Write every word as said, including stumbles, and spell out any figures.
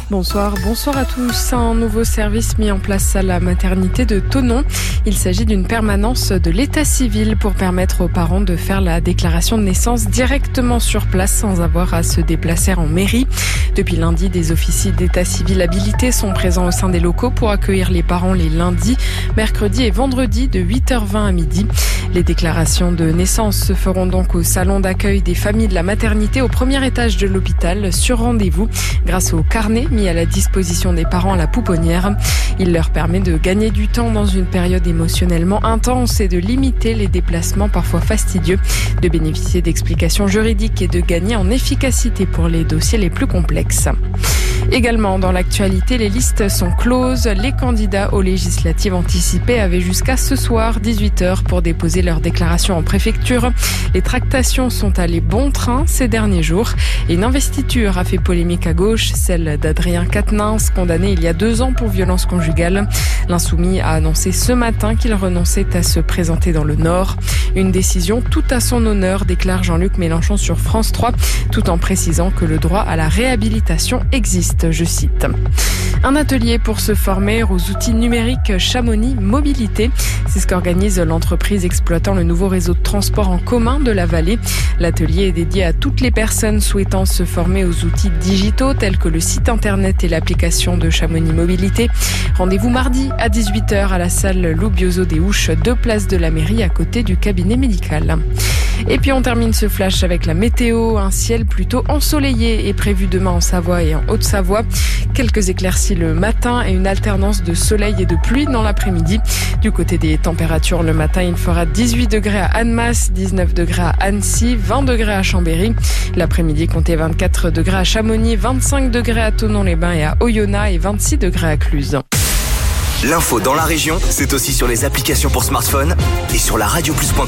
Bonsoir, bonsoir à tous. Un nouveau service mis en place à la maternité de Thonon. Il s'agit d'une permanence de l'état civil pour permettre aux parents de faire la déclaration de naissance directement sur place sans avoir à se déplacer en mairie. Depuis lundi, des officiers d'état civil habilités sont présents au sein des locaux pour accueillir les parents les lundis, mercredis et vendredis de huit heures vingt à midi. Les déclarations de naissance se feront donc au salon d'accueil des familles de la maternité au premier étage de l'hôpital sur rendez-vous grâce au carnet mis à la disposition des parents à la pouponnière. Il leur permet de gagner du temps dans une période émotionnellement intense et de limiter les déplacements parfois fastidieux, de bénéficier d'explications juridiques et de gagner en efficacité pour les dossiers les plus complexes. Également dans l'actualité, les listes sont closes. Les candidats aux législatives anticipées avaient jusqu'à ce soir dix-huit heures pour déposer leur déclaration en préfecture. Les tractations sont allées bon train ces derniers jours. Et une investiture a fait polémique à gauche, celle d'Adrien Quatennens, condamné il y a deux ans pour violence conjugale. L'insoumis a annoncé ce matin qu'il renonçait à se présenter dans le Nord. Une décision tout à son honneur, déclare Jean-Luc Mélenchon sur France trois, tout en précisant que le droit à la réhabilitation existe. Je cite. Un atelier pour se former aux outils numériques Chamonix Mobilité. C'est ce qu'organise l'entreprise exploitant le nouveau réseau de transport en commun de la vallée. L'atelier est dédié à toutes les personnes souhaitant se former aux outils digitaux tels que le site internet et l'application de Chamonix Mobilité. Rendez-vous mardi à dix-huit heures à la salle Lou Biozo des Houches, deux places de la mairie à côté du cabinet médical. Et puis on termine ce flash avec la météo. Un ciel plutôt ensoleillé est prévu demain en Savoie et en Haute-Savoie. Quelques éclaircies le matin et une alternance de soleil et de pluie dans l'après-midi. Du côté des températures, le matin, il fera dix-huit degrés à Annemasse, dix-neuf degrés à Annecy, vingt degrés à Chambéry. L'après-midi, comptez vingt-quatre degrés à Chamonix, vingt-cinq degrés à Thonon-les-Bains et à Oyonnax et vingt-six degrés à Cluse. L'info dans la région, c'est aussi sur les applications pour smartphone et sur la radio plus point com.